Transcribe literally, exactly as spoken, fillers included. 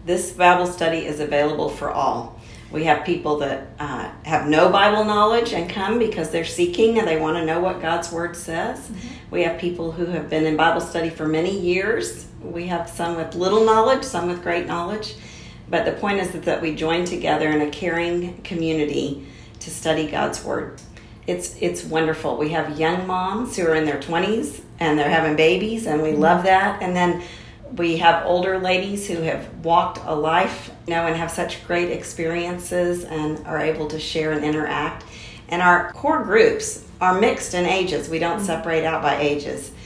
this Bible study is available for all. We have people that uh, have no Bible knowledge and come because they're seeking and they want to know what God's Word says. Mm-hmm. We have people who have been in Bible study for many years. We have some with little knowledge, some with great knowledge. But the point is that, that we join together in a caring community to study God's Word. It's it's wonderful. We have young moms who are in their twenties and they're having babies, and we love that. And then we have older ladies who have walked a life, you know, and have such great experiences and are able to share and interact. And our core groups are mixed in ages. We don't separate out by ages.